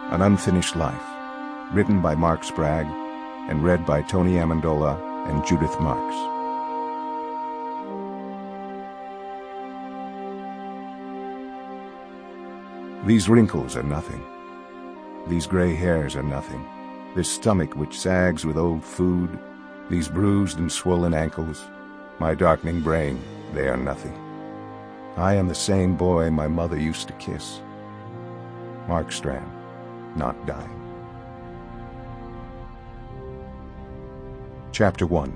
An Unfinished Life, written by Mark Sprague and read by Tony Amendola and Judith Marks. These wrinkles are nothing. These gray hairs are nothing. This stomach which sags with old food, these bruised and swollen ankles, my darkening brain, they are nothing. I am the same boy my mother used to kiss. Mark Strand, not dying. Chapter 1.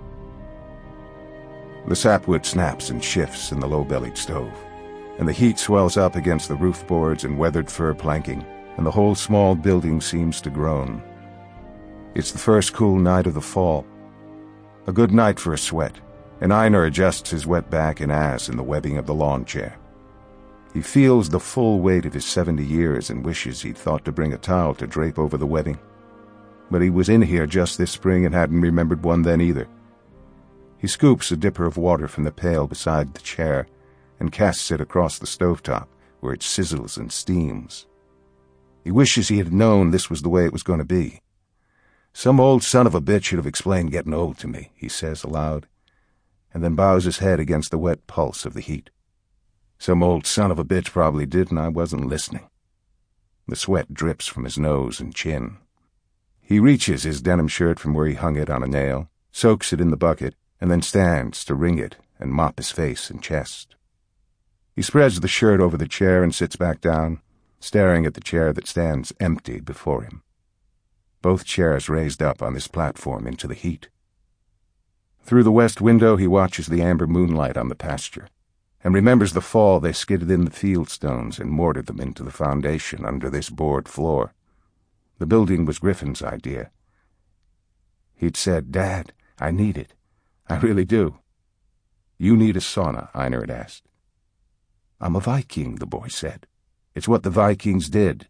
The sapwood snaps and shifts in the low-bellied stove, and the heat swells up against the roof boards and weathered fir planking, and the whole small building seems to groan. It's the first cool night of the fall. A good night for a sweat, and Einar adjusts his wet back and ass in the webbing of the lawn chair. He feels the full weight of his 70 years and wishes he'd thought to bring a towel to drape over the webbing. But he was in here just this spring and hadn't remembered one then either. He scoops a dipper of water from the pail beside the chair and casts it across the stovetop, where it sizzles and steams. He wishes he had known this was the way it was going to be. Some old son of a bitch should have explained getting old to me, he says aloud, and then bows his head against the wet pulse of the heat. Some old son of a bitch probably did, and I wasn't listening. The sweat drips from his nose and chin. He reaches his denim shirt from where he hung it on a nail, soaks it in the bucket, and then stands to wring it and mop his face and chest. He spreads the shirt over the chair and sits back down, staring at the chair that stands empty before him. Both chairs raised up on this platform into the heat. Through the west window he watches the amber moonlight on the pasture, and remembers the fall they skidded in the field stones and mortared them into the foundation under this board floor. The building was Griffin's idea. He'd said, "Dad, I need it. I really do." "You need a sauna," Einar had asked. "I'm a Viking," the boy said. "It's what the Vikings did."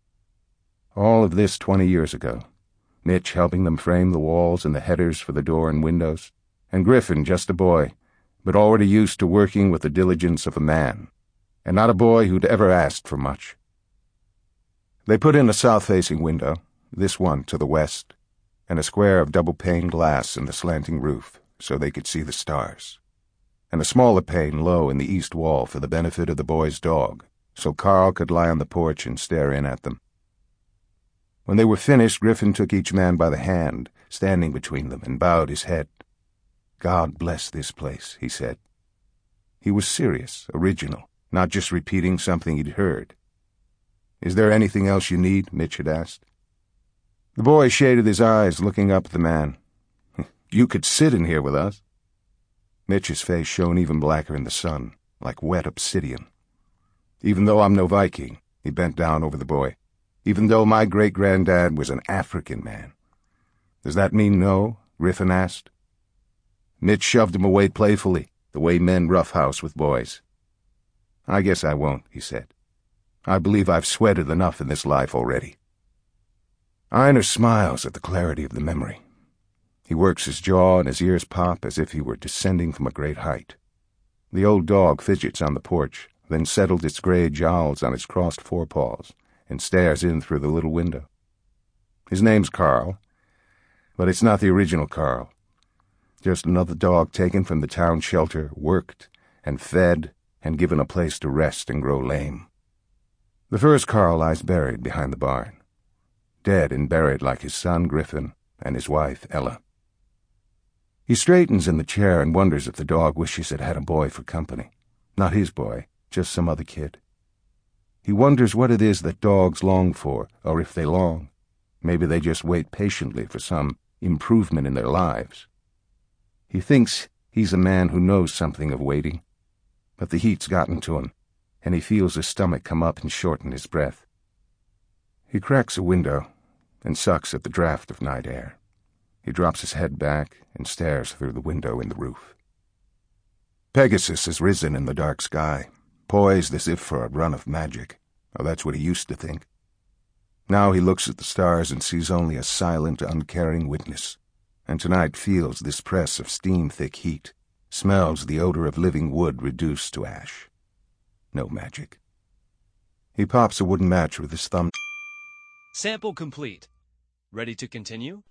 All of this 20 years ago. Mitch helping them frame the walls and the headers for the door and windows, and Griffin just a boy, but already used to working with the diligence of a man, and not a boy who'd ever asked for much. They put in a south-facing window, this one to the west, and a square of double-pane glass in the slanting roof so they could see the stars, and a smaller pane low in the east wall for the benefit of the boy's dog, so Carl could lie on the porch and stare in at them. When they were finished, Griffin took each man by the hand, standing between them, and bowed his head. "God bless this place," he said. He was serious, original, not just repeating something he'd heard. "Is there anything else you need?" Mitch had asked. The boy shaded his eyes, looking up at the man. "You could sit in here with us." Mitch's face shone even blacker in the sun, like wet obsidian. "Even though I'm no Viking," he bent down over the boy, "even though my great-granddad was an African man." "Does that mean no?" Griffin asked. Mitch shoved him away playfully, the way men roughhouse with boys. "I guess I won't," he said. "I believe I've sweated enough in this life already." Einar smiles at the clarity of the memory. He works his jaw and his ears pop as if he were descending from a great height. The old dog fidgets on the porch, then settled its gray jowls on its crossed forepaws and stares in through the little window. His name's Carl, but it's not the original Carl. Just another dog taken from the town shelter, worked and fed and given a place to rest and grow lame. The first Carl lies buried behind the barn, dead and buried like his son Griffin and his wife Ella. He straightens in the chair and wonders if the dog wishes it had a boy for company. Not his boy, just some other kid. He wonders what it is that dogs long for, or if they long. Maybe they just wait patiently for some improvement in their lives. He thinks he's a man who knows something of waiting, but the heat's gotten to him, and he feels his stomach come up and shorten his breath. He cracks a window and sucks at the draft of night air. He drops his head back and stares through the window in the roof. Pegasus has risen in the dark sky, poised as if for a run of magic, or that's what he used to think. Now he looks at the stars and sees only a silent, uncaring witness, and tonight feels this press of steam-thick heat, smells the odor of living wood reduced to ash. No magic. He pops a wooden match with his thumb. Sample complete. Ready to continue?